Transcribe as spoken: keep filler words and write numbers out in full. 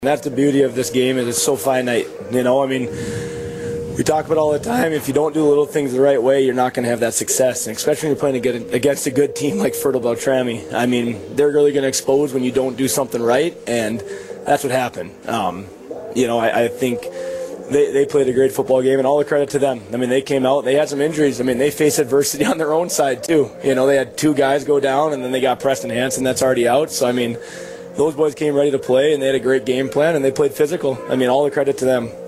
That's the beauty of this game, is it's so finite. You know, I mean, we talk about it all the time, if you don't do little things the right way, you're not going to have that success, and especially when you're playing against a good team like Fertile Beltrami. I mean, they're really going to expose when you don't do something right, and that's what happened. Um, you know, I, I think they, they played a great football game, and all the credit to them. I mean, they came out, they had some injuries. I mean, they faced adversity on their own side, too. You know, they had two guys go down, and then they got Preston Hansen that's already out, so I mean, those boys came ready to play, and they had a great game plan, and they played physical. I mean, all the credit to them.